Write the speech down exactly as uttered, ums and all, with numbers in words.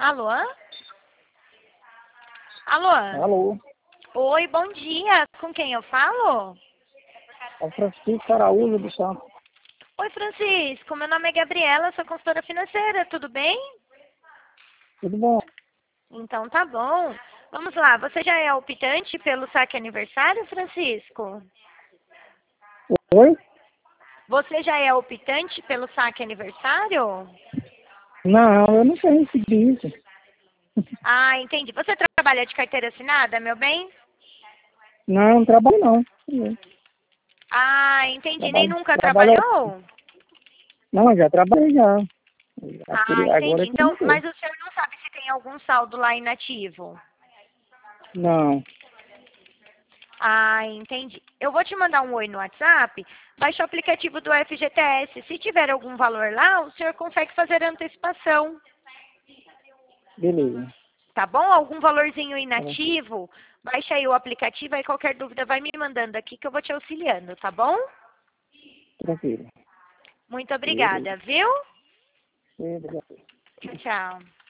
Alô? Alô? Alô, Oi, bom dia. Com quem eu falo? é o Francisco Araújo do Santos. Oi, Francisco. Meu nome é Gabriela, sou consultora financeira. Tudo bem? Tudo bom? Então tá bom. Vamos lá. Você já é optante pelo saque aniversário, Francisco? Oi? Você já é optante pelo saque aniversário? Não, eu não sei receber isso. Ah, entendi. Você trabalha de carteira assinada, meu bem? Não, não trabalho não. Ah, entendi. Nem Trabalho, nunca trabalho. trabalhou? Não, eu já trabalhei já. Já Ah, queria- Agora entendi. é que eu não Então, sei. mas o senhor não sabe se tem algum saldo lá inativo? Não, Ah, entendi. Eu vou te mandar um oi no WhatsApp. Baixe o aplicativo do F G T S. Se tiver algum valor lá, o senhor consegue fazer antecipação. beleza. Tá bom? Algum valorzinho Tá bom. inativo, baixe aí o aplicativo. Aí qualquer dúvida vai me mandando aqui que eu vou te auxiliando, tá bom? Tranquilo. Muito Beleza. obrigada, viu? Beleza. Tchau, tchau.